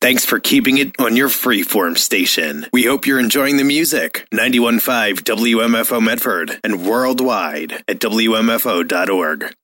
Thanks for keeping it on your freeform station. We hope you're enjoying the music. 91.5 WMFO Medford and worldwide at WMFO.org.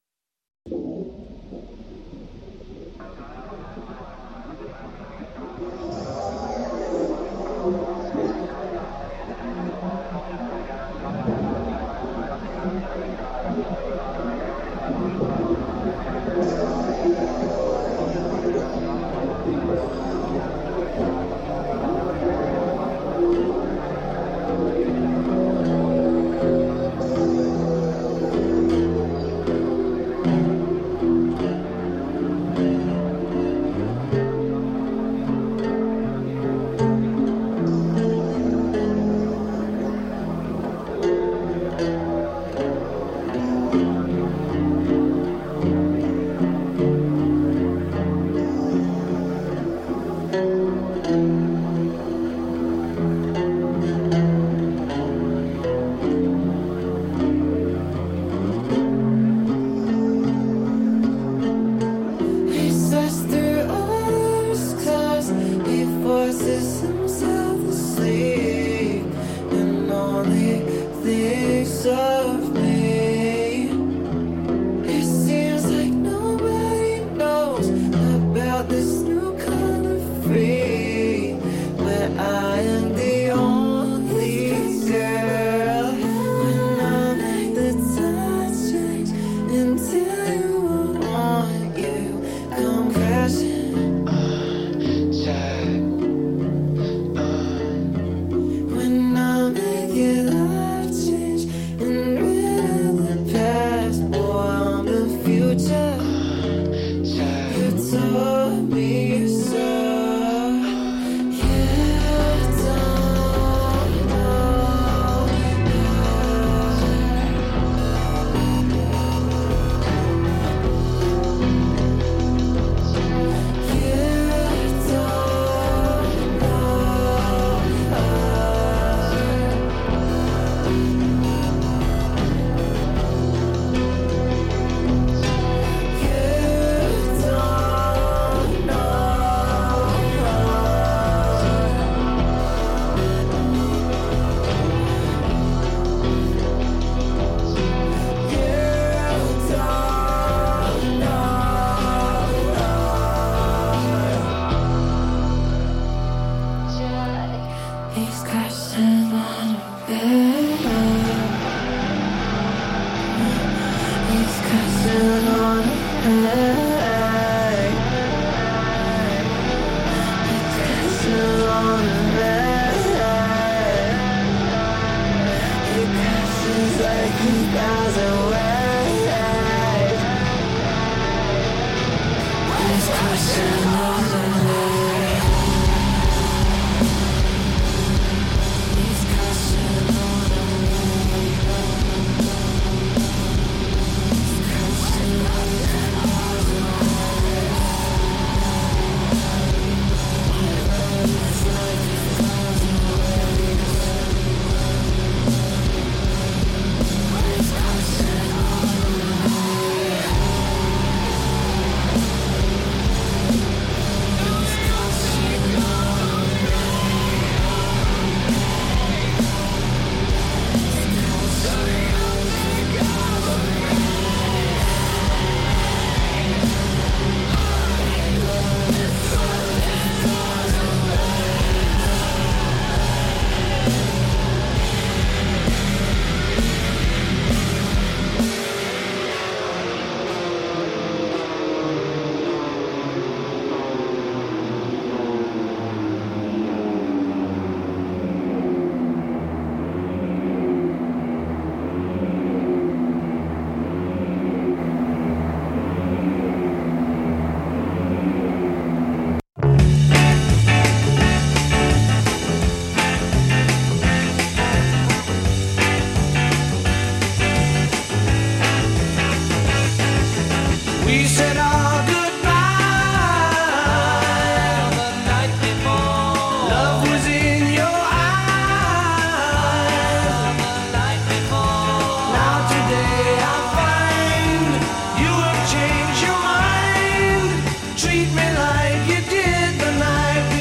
Treat me like you did the night before.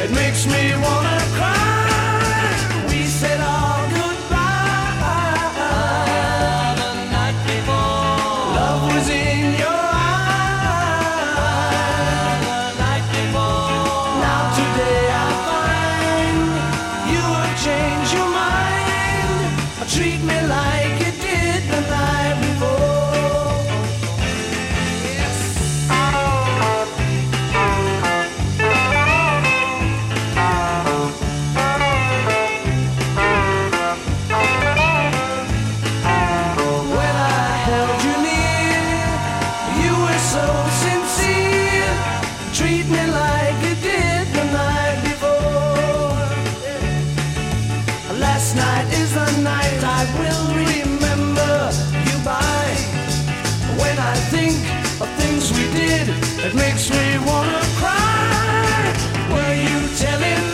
It makes me wanna cry. We said all goodbye the night before. Love was in your eyes the night before. Now today I find you have changed your mind. Treat me like you did the night before. I will remember you by. When I think of things we did, it makes me wanna cry. Were you telling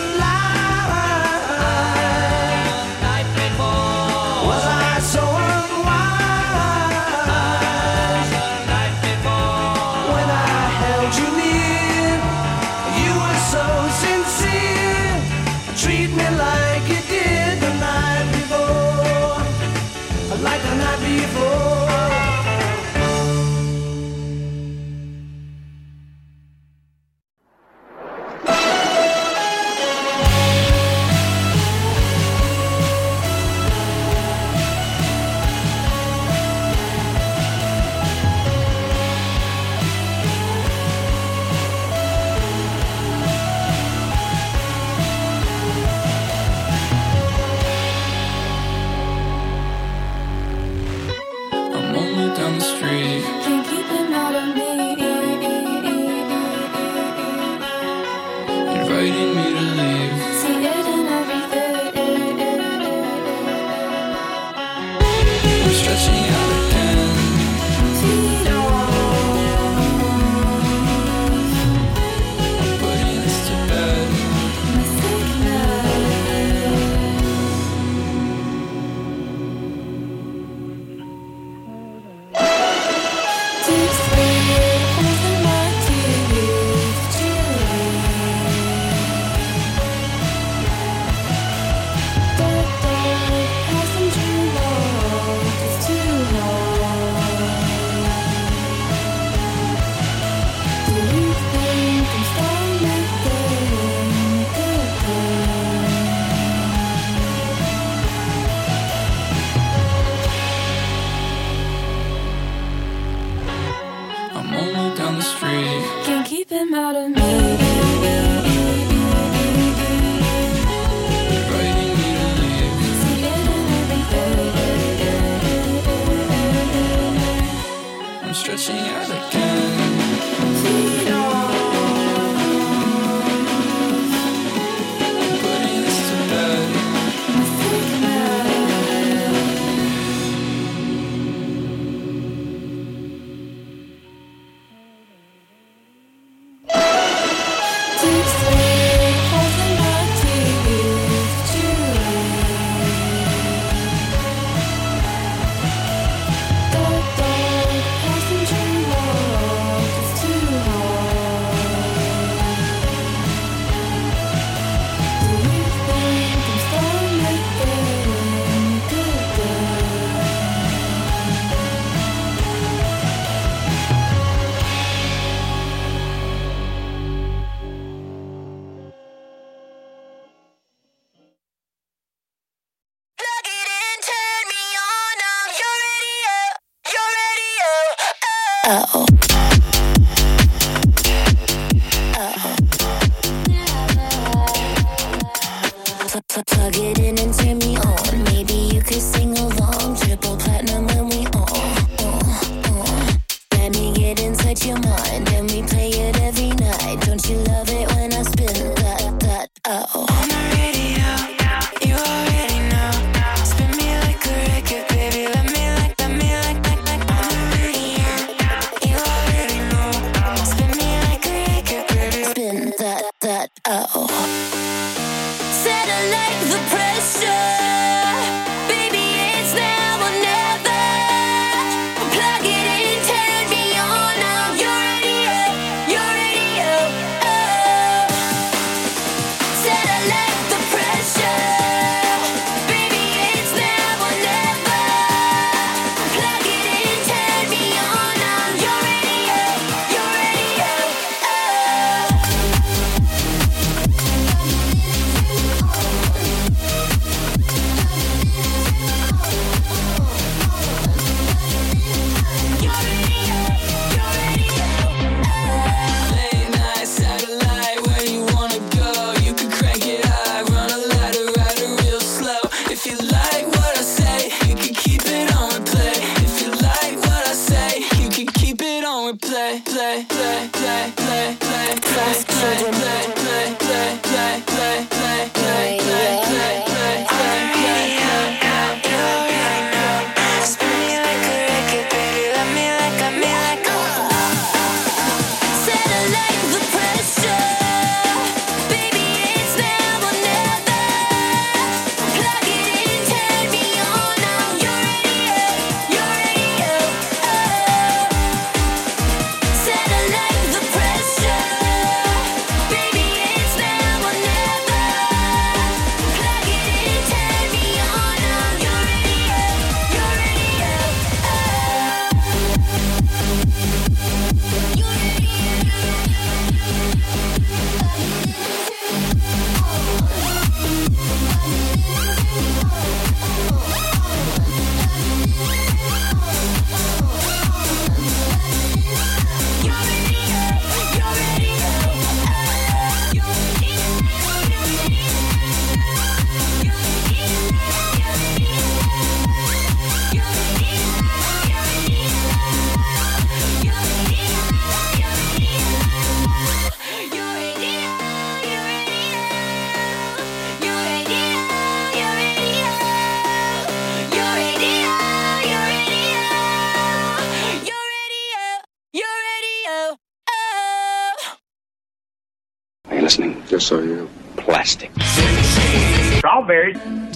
lies the night before? Was I so unwise the night before? When I held you near, you were so sincere. Treat me like you did the night before. Like the night before. Uh-oh. Plug it in and turn me on. Maybe you could sing along. Triple platinum when we on. Let me get inside your mind and we play it every night. Don't you love it when I spin that? Uh-oh. On the radio, you already know. Spin me like a record, baby. Let me like. On the radio, you already know. Spin me like a record, baby. Spin that. Uh-oh. Satellite the pressure. Listening, just so you know. Plastic. Strawberries.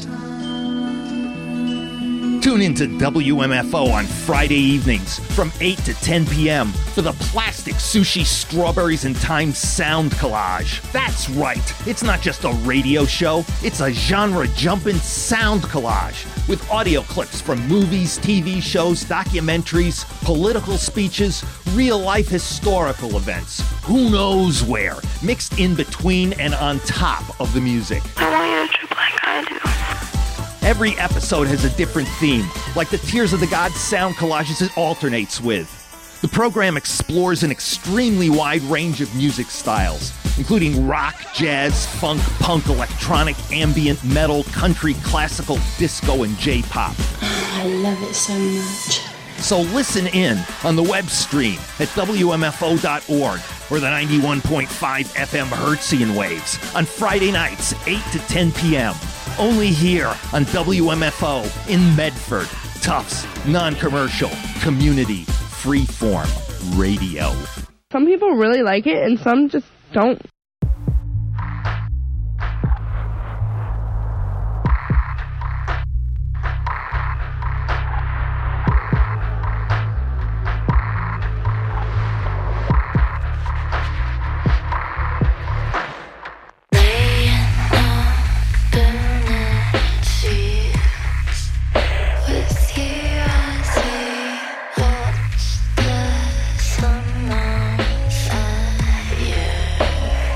Tune into WMFO on Friday evenings from 8 to 10 p.m. for the Plastic Sushi Strawberries and Time Sound Collage. That's right, it's not just a radio show, it's a genre-jumping sound collage with audio clips from movies, TV shows, documentaries, political speeches, real-life historical events, who knows where, mixed in between and on top of the music. I want you to trip like I do. Every episode has a different theme, like the Tears of the Gods sound collages it alternates with. The program explores an extremely wide range of music styles, including rock, jazz, funk, punk, electronic, ambient, metal, country, classical, disco, and J-pop. I love it so much. So listen in on the web stream at WMFO.org or the 91.5 FM Hertzian waves on Friday nights, 8 to 10 p.m. Only here on WMFO in Medford. Tufts, non-commercial, community, freeform radio. Some people really like it and some just don't. Sun on fire.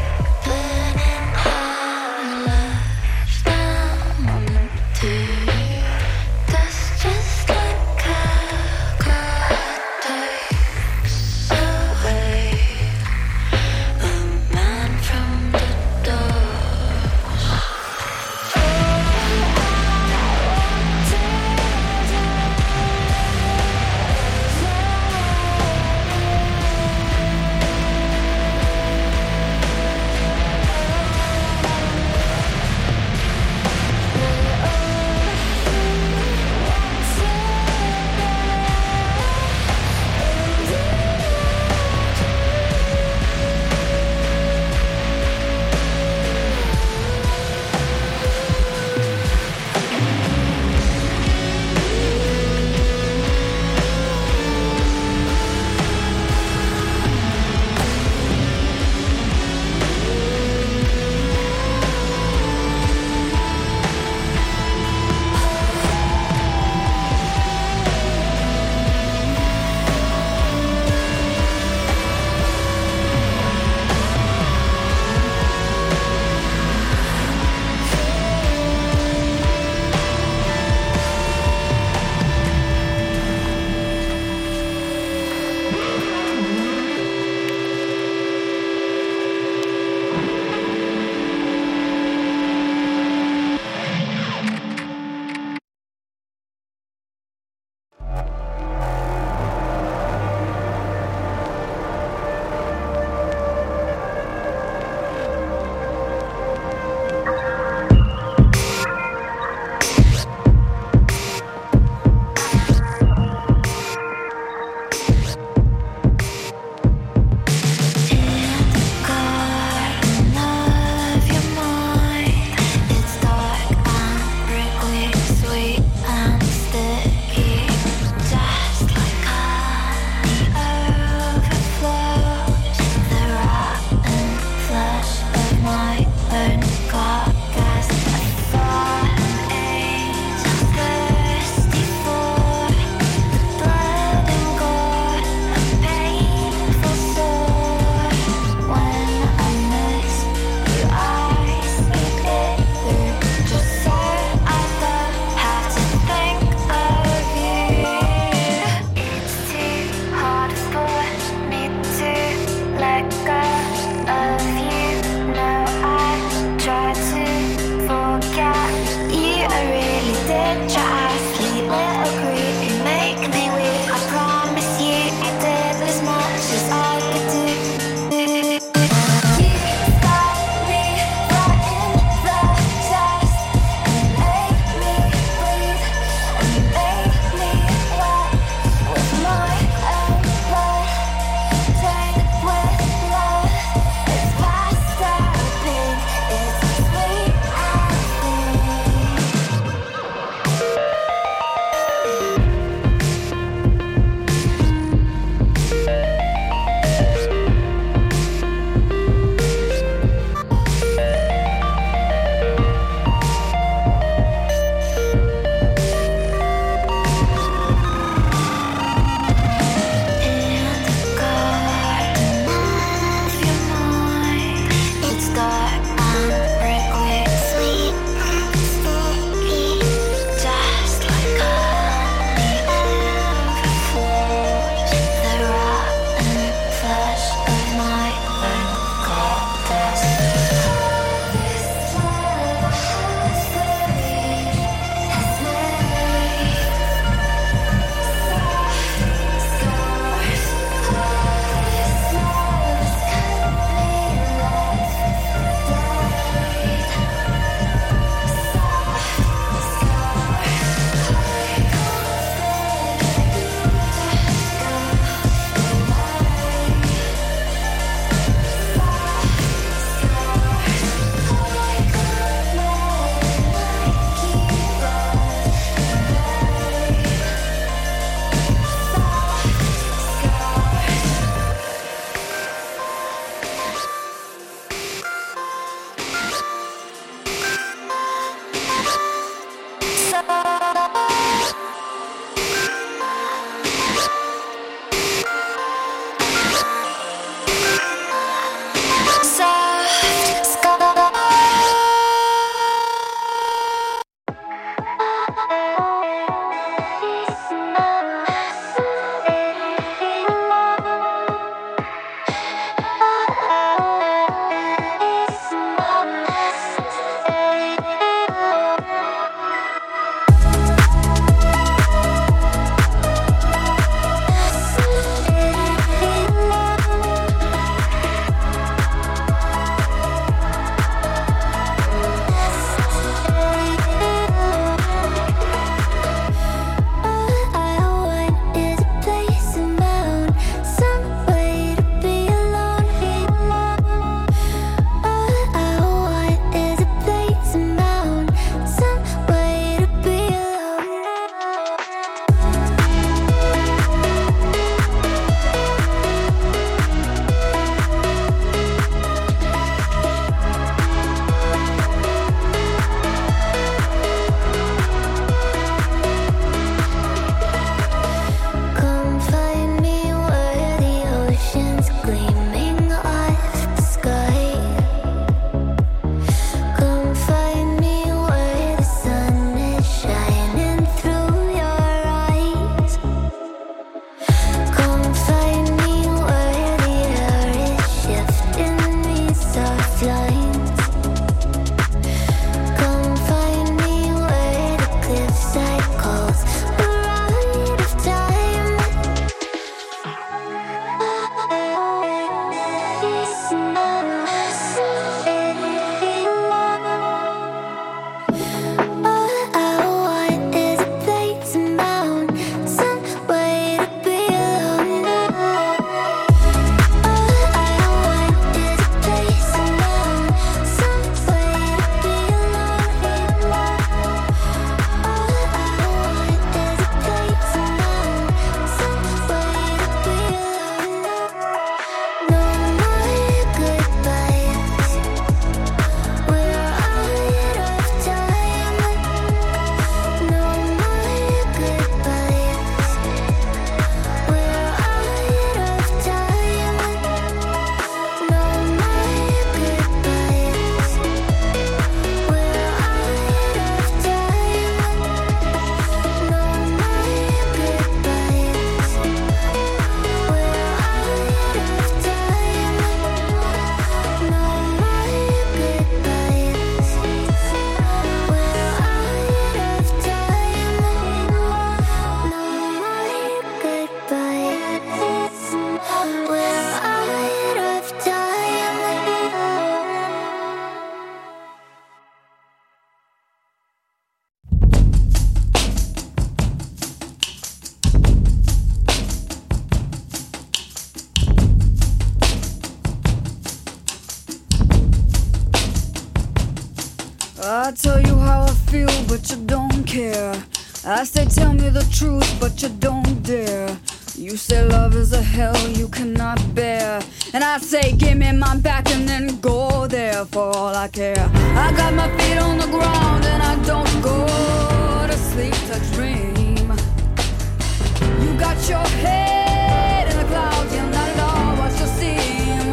I tell you how I feel, but you don't care. I say tell me the truth, but you don't dare. You say love is a hell you cannot bear, and I say give me my back and then go there for all I care. I got my feet on the ground and I don't go to sleep to dream. You got your head in the clouds, you're not at all what you seem.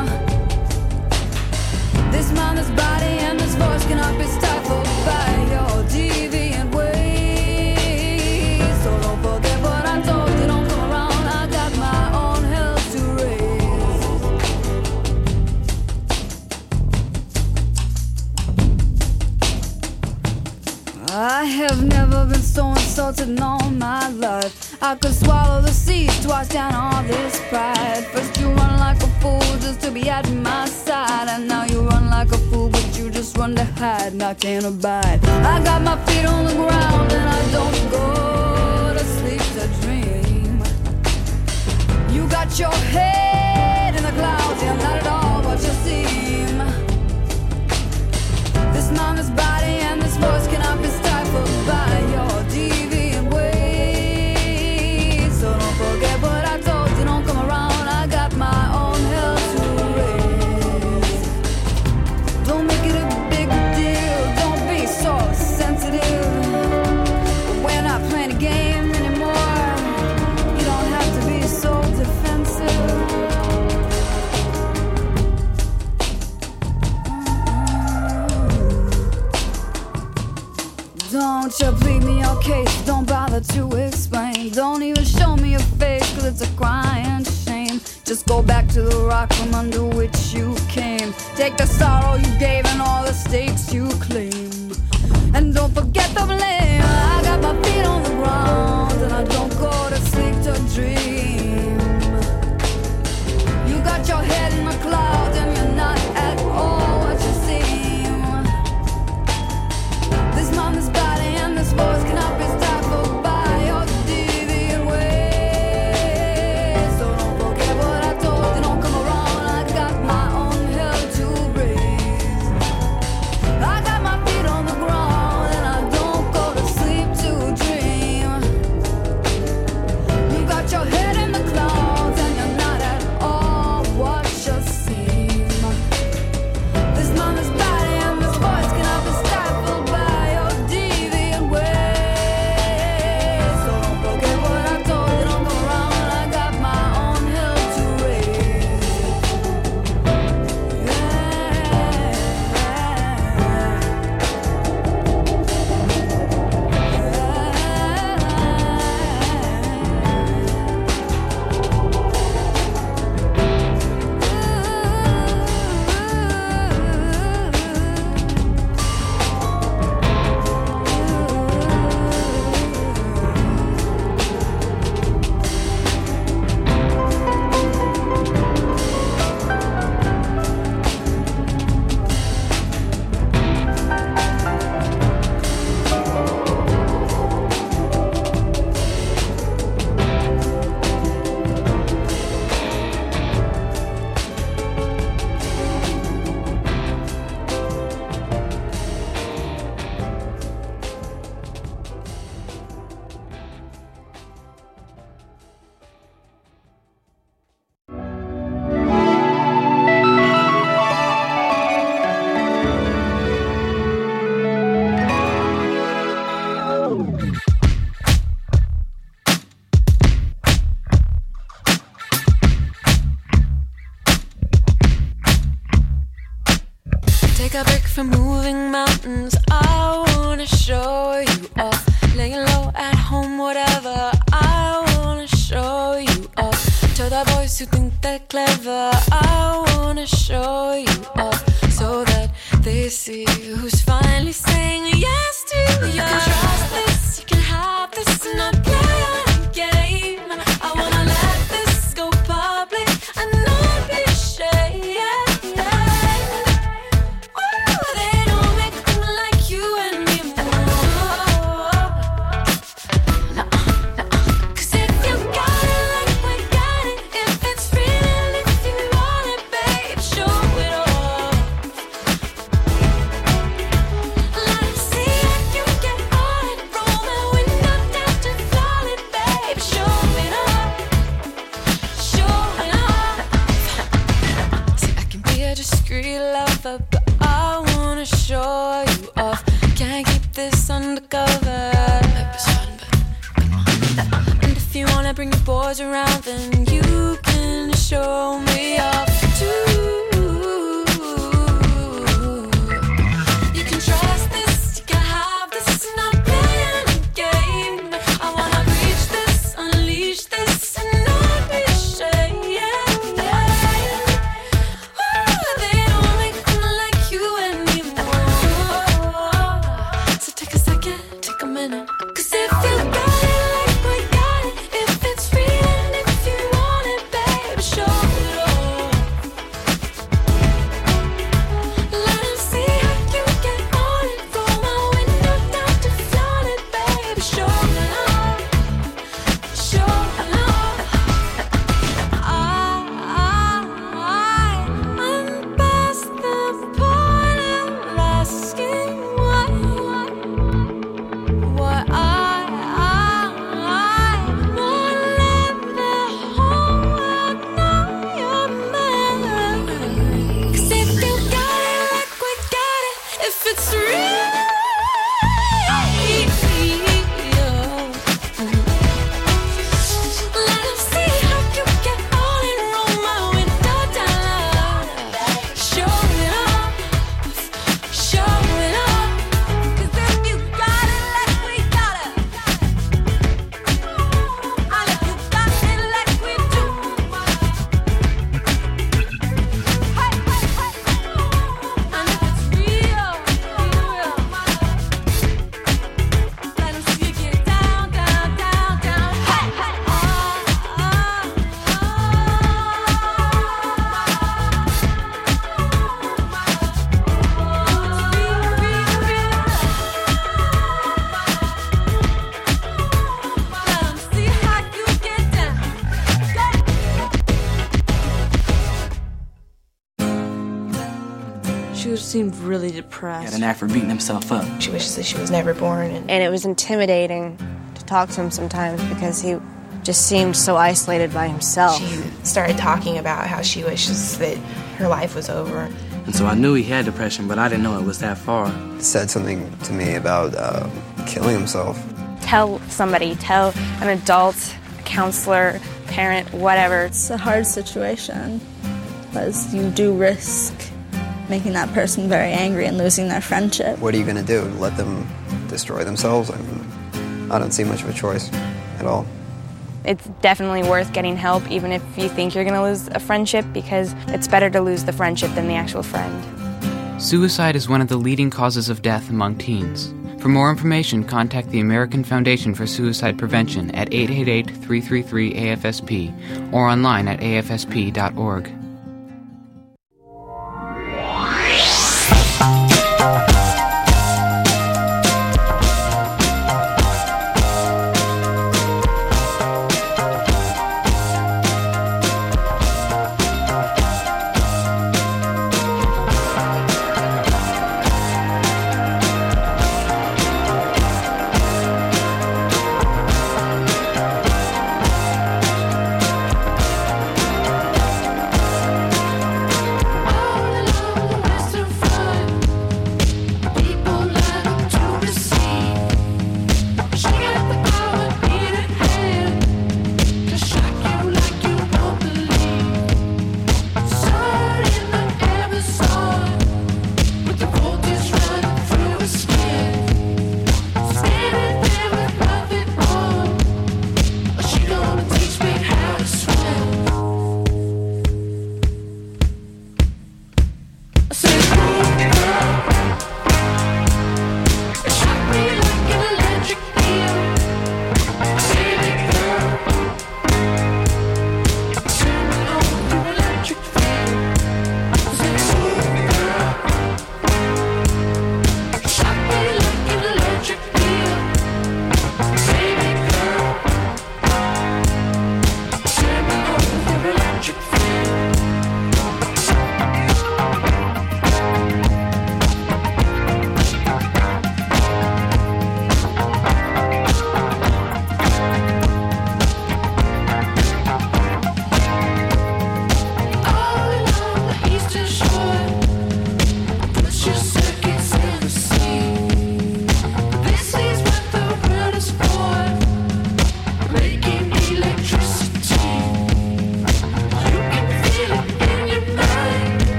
This mind, this body, and this voice cannot be stifled by your deviant ways. So don't forget what I told you, don't come around. I got my own hell to raise. I have never been so insulted in all my life. I could swallow the seas twice down all this pride. First you run like a fool just to be at my side, and now you run like a fool but you just run to hide, and I can't abide. I got my feet on the ground and I don't go to sleep to dream. You got your head in the clouds, you're not at all what you seem. This mind, this body, and this voice cannot be stifled by your deviant ways. So don't forget what I told you, don't come around. I got my own hell to raise. Don't make it a big deal, don't be so sensitive. We're not playing a game anymore. You don't have to be so defensive. Don't you plead me your case, don't bother to explain. Don't even show me your face, cause it's a crying shame. Just go back to the rock from under which you came. Take the sorrow you gave and all the stakes you claim. And don't forget the blame. I got my feet on the ground and I don't go to sleep to dream. You got your head in the clouds and you're not at all what you seem. This mind, this body, and this voice cannot be stifled by your deviant ways. So don't forget what I told you, don't come around. I got my own hell to raise. I got my feet on the ground and I don't go to sleep to dream. You got your head in the clouds and you're not at all what you seem. This mind, this body, and this voice cannot be stifled by your deviant ways. So don't forget what I told you, don't go around. I got my own hell to raise. Take a break from moving mountains. I wanna show you off. Laying low at home, whatever. I wanna show you off. To the boys who think they're clever, I wanna show you off, so that they see who's finally saying yes to you. You can trust this, you can have this, and not play on a game. I wanna let this go public and not be ashamed. They don't make them like you anymore. Cause if you got it like we got it, if it's real, if you want it, babe, show it off. Let's forever, but I wanna show you off. Can't keep this undercover. And if you wanna bring your boys around, then you can show me off too. You can trust this, you can have this, not playing a game. I wanna reach this, unleash this, and not be ashamed. They don't make me like you anymore. So take a second, take a minute. 'Cause if you got it like we got it, if it's real and if you want it, baby, show it all. Let 'em see how you get on it. Roll my window down to flaunt it, baby, show it all. Show it all. I'm past the point of asking what I wanna let the whole world know you're mine. 'Cause if you got it like we got it, if it's real, let 'em see how you get on it. Roll my window down. Show it off. Show it off. 'Cause if you got it like we got it, and if you got it like we do, hey, hey, hey. And if it's real, let 'em see you get down, down, down, down. Hey, hey, let 'em see how you get down. She seemed really He depressed. had an knack for beating himself up. She wishes that she was never born. And it was intimidating to talk to him sometimes because he just seemed so isolated by himself. She started talking about how she wishes that her life was over. And so I knew he had depression, but I didn't know it was that far. Said something to me about killing himself. Tell somebody, tell an adult, a counselor, parent, whatever. It's a hard situation because you do risk making that person very angry and losing their friendship. What are you going to do? Let them destroy themselves? I mean, I don't see much of a choice at all. It's definitely worth getting help, even if you think you're going to lose a friendship, because it's better to lose the friendship than the actual friend. Suicide is one of the leading causes of death among teens. For more information, contact the American Foundation for Suicide Prevention at 888-333-AFSP or online at afsp.org.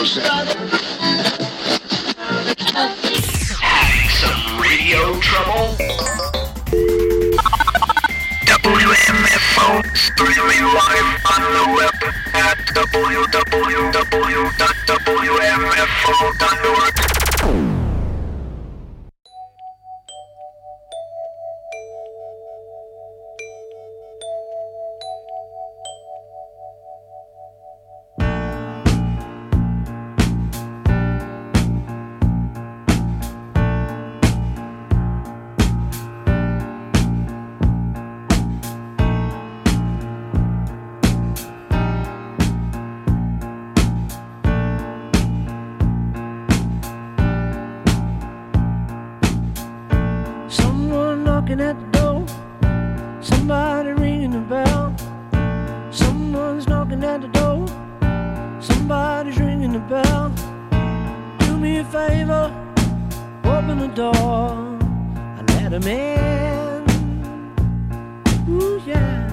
closer. Having some radio trouble? WMFO streaming live on the web at www.wmfo.org. At the door, somebody ringing the bell. Someone's knocking at the door, somebody's ringing the bell. Do me a favor, open the door and let him in. Ooh yeah.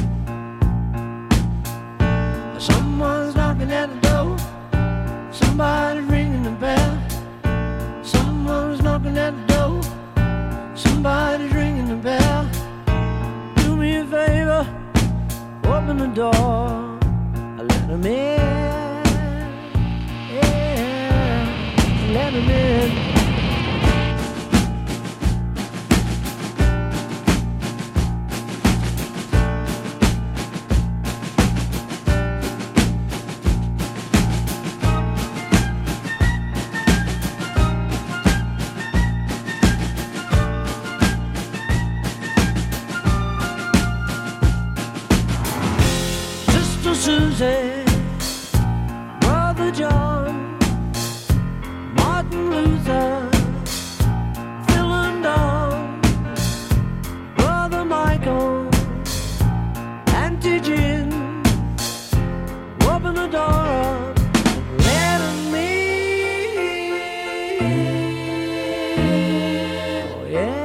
Someone's knocking at the door, somebody's ringing the bell. Someone's knocking at the door, somebody's ringing the bell. Do me a favor, open the door, I let him in. Yeah, let him in. Susie, Brother John, Martin Luther, Phil and Don, Brother Michael, Auntie Jim, open the door up, let him in. Oh yeah.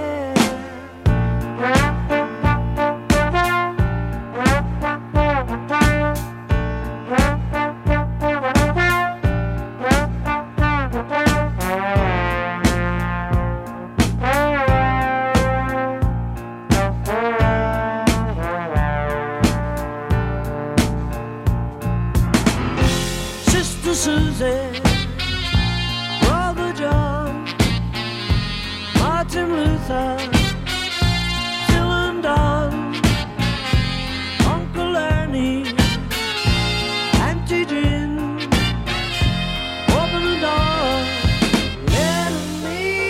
Susie, Brother John, Martin Luther, Phil and Don, Uncle Ernie, Auntie Jim, open the door, let him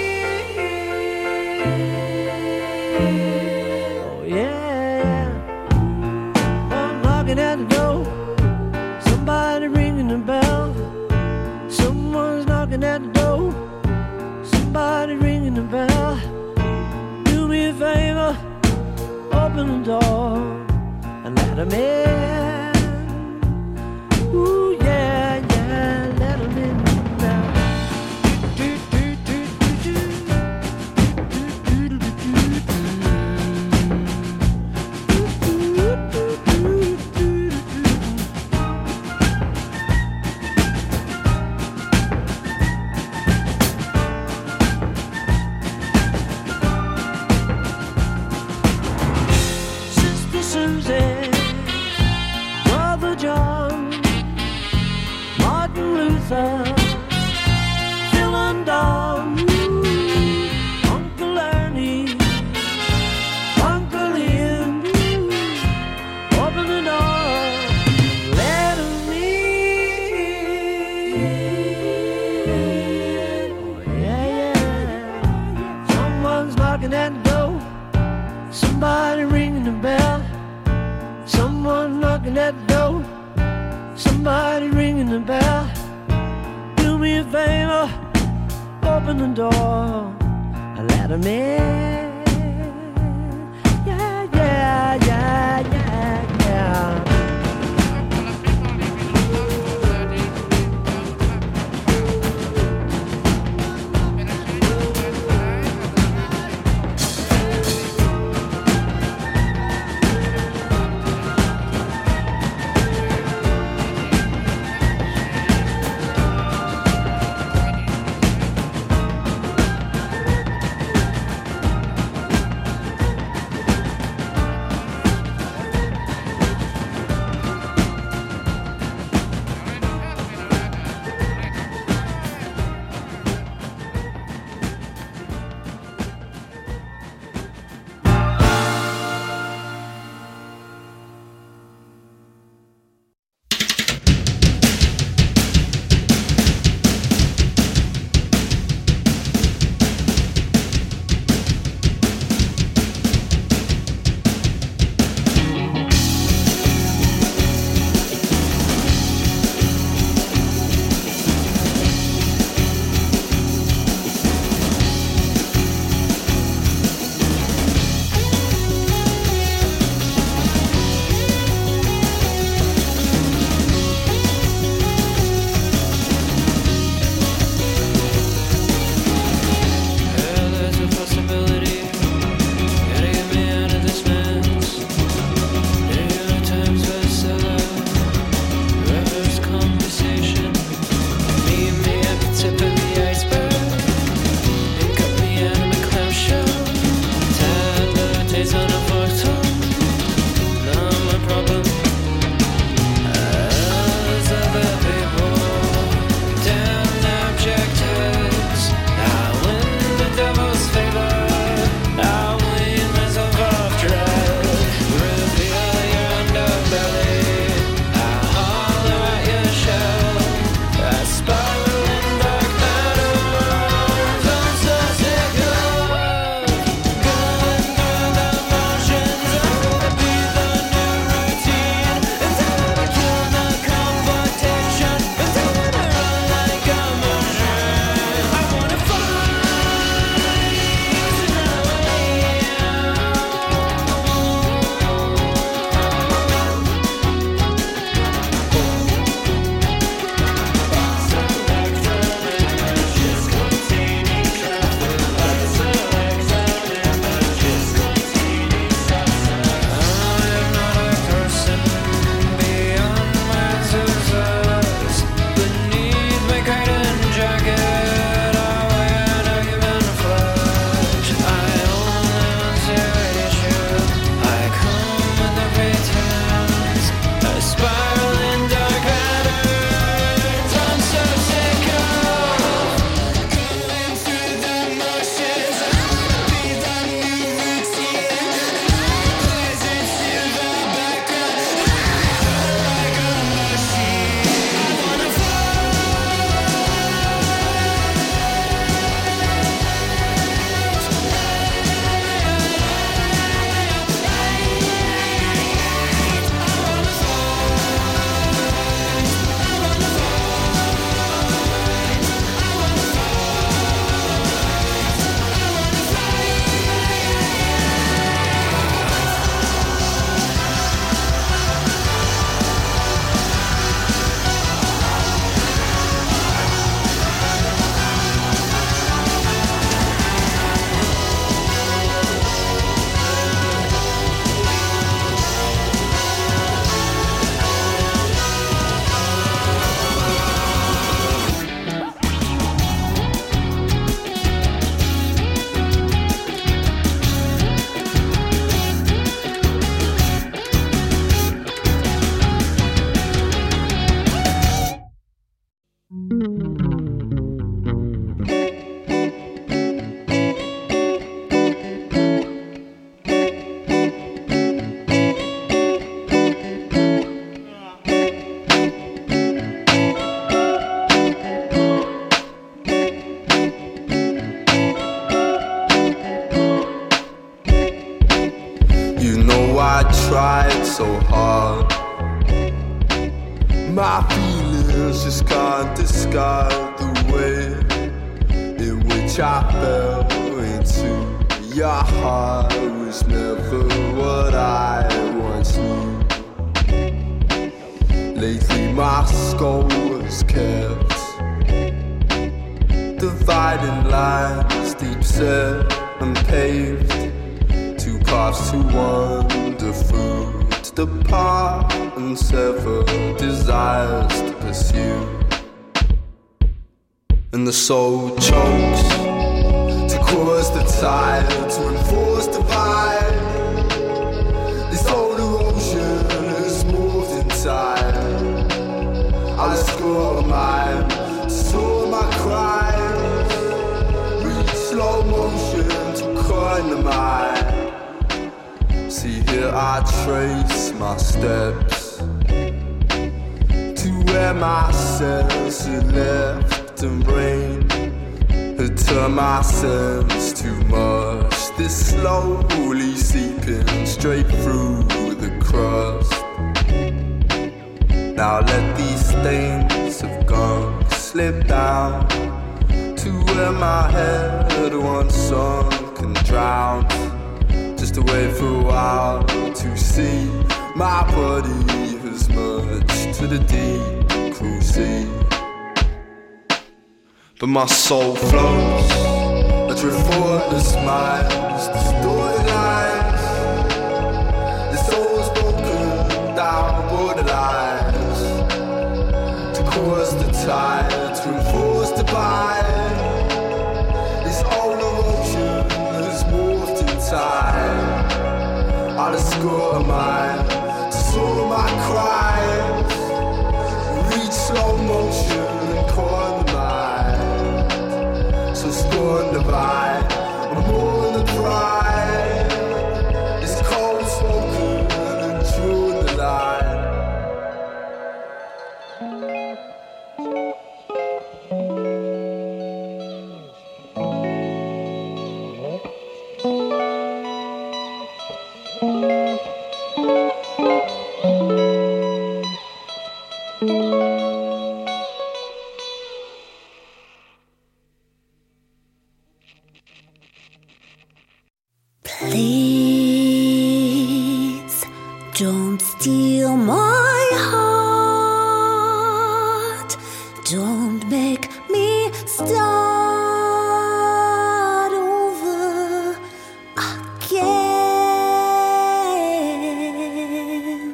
in. Oh yeah, I'm knocking at the door, somebody ringing the bell. Someone's knocking at the door, somebody ringing the bell. Do me a favor, open the door and let him in. Ooh yeah, yeah, let him in now. Susie, Brother John, Martin Luther, Phil and Don, Uncle Ernie, Uncle Ian, open the door, let him in. Oh yeah, yeah. Someone's knocking at the door, somebody ringing the bell. Someone knocking at the door, somebody ringing the bell. Do me a favor, open the door and let him in. Yeah, yeah, yeah, yeah, yeah. heart. My feelings just can't describe the way in which I fell into your heart. Was never what I once knew. Lately my skull has kept dividing lines, deep set and paved. Two paths to wander through, to depart and sever desires to pursue. And the soul chokes to cause the tide to enforce divide. This old erosion has moved inside. I let go of mine, saw my cries, reach slow motion to coin the mind. See here I trace my steps to where my sense had left and rain had turned my sense too much. This slowly seeping straight through the crust. Now let these stains of gunk slip down to where my head once sunk and drowned. Just to wait for a while to see my body has merged to the deep cruel sea. But my soul floats, a effortless minds, distorted lines. The soul's broken down borderlines to cause the tide to enforce the bind. This old erosion has morphed in time. I let go of mine to soar my cries, reach slow motion and coil the mind. So scorn the vibe, I'm more than the pride. It's cold spoken and true the line. Please don't steal my heart. Don't make me start over again.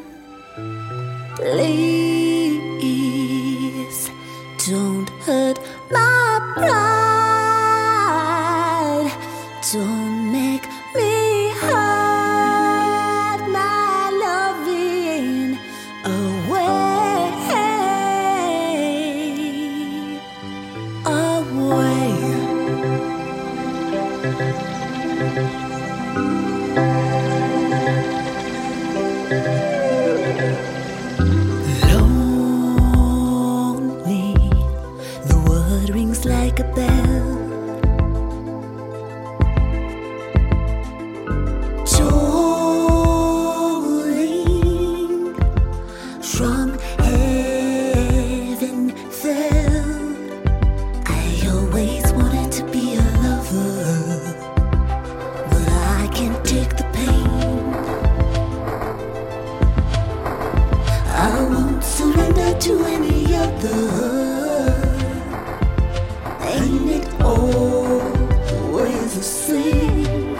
Please don't hurt my pride. Don't make me hide my loving away, away. Lonely, the word rings like a bell. From heaven fell. I always wanted to be a lover, but I can't take the pain. I won't surrender to any other. Ain't it always the same?